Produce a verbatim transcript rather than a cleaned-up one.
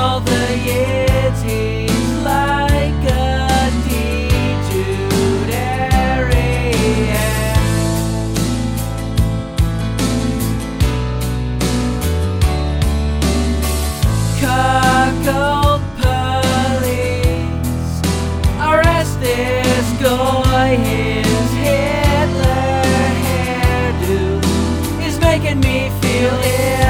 all the years he's like a dejude Arian. Cuckold police, arrest this guy. His Hitler hairdo is making me feel ill.